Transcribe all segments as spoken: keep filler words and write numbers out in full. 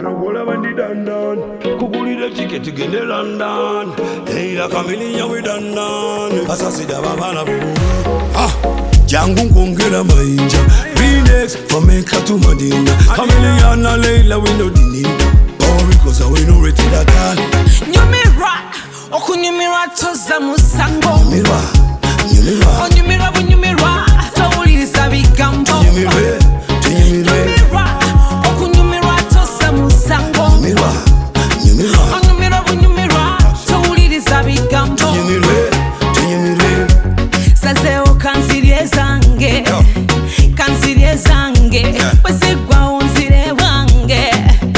Anagola bandi dandan, kugulira ticket to get London. Hey, la Chameleon we dandan. Asasida babala bubu. Ah, jangu kongela mainja. Phoenix from Mecca to Medina. Chameleon na Leila we no dininda. Oh, because we no rate that all. Nyumira, okunyumira toza musango. Nyumira, nyumira. Onyumira bunyumira, tawuliriza bigambo. Nyumira, nyumira. Okunyumira toza musango. Nyumira, nyumira. Onyumira bunyumira, tawuliriza bigambo. Nyumira, nyumira. Sazeo kanzirye zange, kanzirye zange. Wesigwa unzire wange.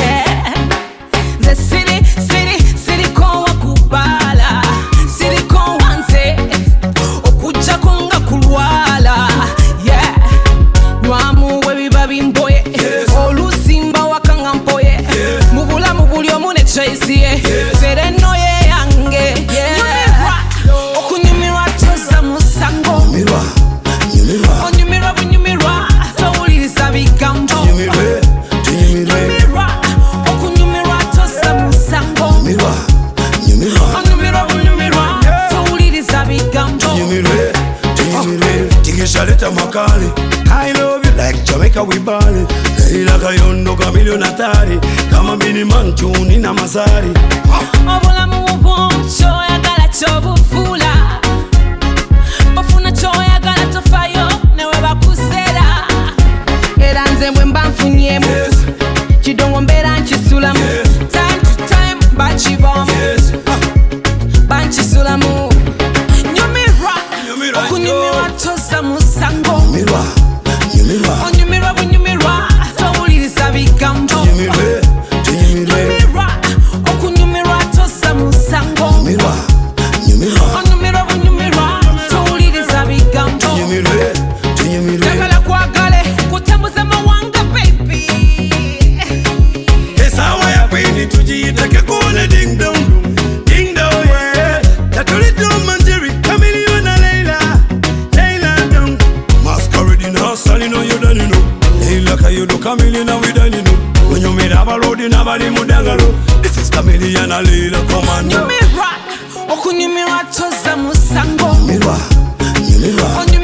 Sereno ye yange Nyumira okunyumira toza musango Nyumira onyumira bunyumira tawuliriza bigambo Nyumira Nyumira okunyumira toza musango Nyumira onyumira bunyumira tawuliriza bigambo Nyumira Nyumira Tigisha leta makali I love you like Jamaica we ballin'. Leila Kayondo Chameleon Atari. Kama bini manchuni na mazari. Obulamu obwoncho yagala chobufula. Ofuna choyagala tofayo newe bakusera. Era nze mwe mba nfunyemu. Kidongo mbeera nkisulamu. Time to time bakibamu. Bankisulamu. Nyumira okunyumira toza musango. Onyumira bunyumira tawuliriza bigambo. Nyumira okunyumira toza musango. Onyumira bunyumira tawuliriza bigambo. Njagala kwagale kutambuza mawanga baby. Esawa ya kwini tujiyiteke kule ding dong. Ding dong yeah. Tatulito manjeri Chameleon na Leila. Leila dong. Masquerade in hustle no you done you know. Leila Kayondo Chameleon na we done you know. When you made a road in a body mudangalo. This is Chameleon na Leila come on. Nyumira okunyumira toza musango. Nyumira Nyumira